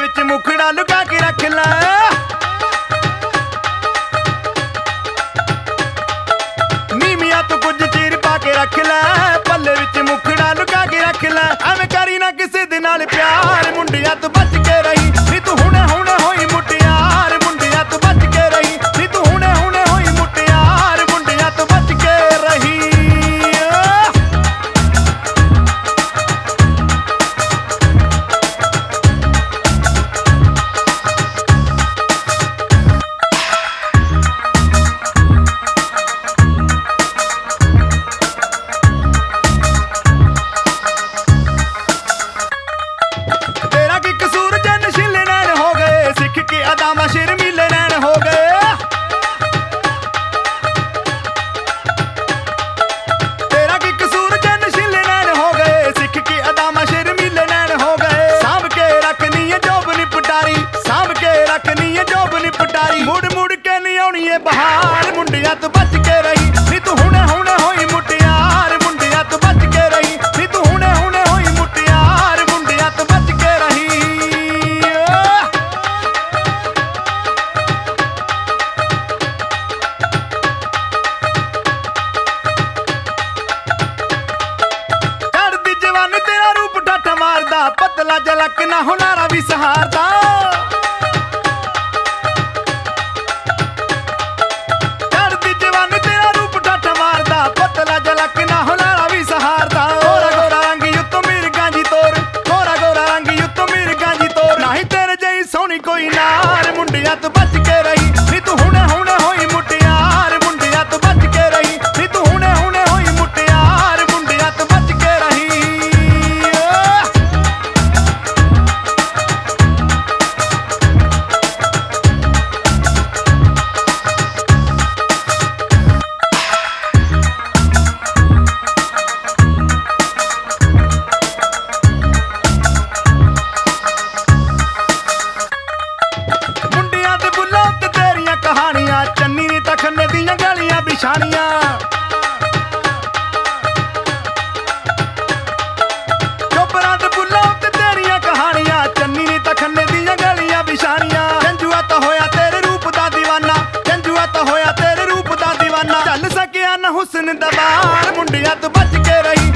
विच मुखड़ा लुका के रख लै। नीमिया तो कुछ चीर पा के रख लै, पल्ले विच मुखड़ा लुका के रख लै। एवें करी ना किसे दे नाल प्यार, मुंडिया तो बच के रही नी तू हुणे हुणे होई मुटियार। मुंडिया तो बच के रही नी तू हुणे हुणे होई मुटियार। मुंडिया तो बच के रही। तेरा की कसूर जे नशीले नैन हो गए, सिख के अदामा शर्मीले नैन हो गए। तेरा की कसूर जे नशीले नैन हो गए, सिख के अदामा शर्मीले नैन हो गए। सांभ के रखनी है जोब नी पटारी, सांभ के रखनी है जोब नी पटारी। मुड़ मुड़ के नहीं आउणी है बहार, मुंडिया तो बच के रही नी तू हुणे हुणे होई मुटियार। मुंडिया तो बच के रही नी तू हुणे हुणे होई मुटियार। मुंडिया तो बच के रही। चढ़दी जवानी तेरा रूप ठाठा मारदा, पतला जलक ना हुनारा भी सहारदा। चढ़दी जवानी तेरा रूप ठाठा मारदा, पतला जलक ना हुनारा भी सहारदा। गोरा गोरा रंग युत्तो मिर्गां जी तोर, गोरा गोरा रंग युत्तो मिर्गां जी तोर। नहीं तेरे जई सोहनी कोई नार, मुंडिया तो बच के रही नी तू हुणे हुणे होई मुटियार। मुंडिया तो बच के रही नी तू हुणे हुणे होई मुटियार। मुंडिया तो बच के रही। मुंडियां दे बुल्लां ते तेरियां कहानियां, चन्नी नी तां खन्ने दियां गलियां बिछानियां। चोपरां दे बुल्लां ते तेरियां कहानियां, चन्नी नी तां खन्ने दियां गलियां बिछानियां। जंजुआ तां होया तेरे रूप दा दीवाना, जंजुआ तां होया तेरे रूप दा दीवाना। झल सकिया ना हुस्न दा बार, मुंडिया तो बच के रही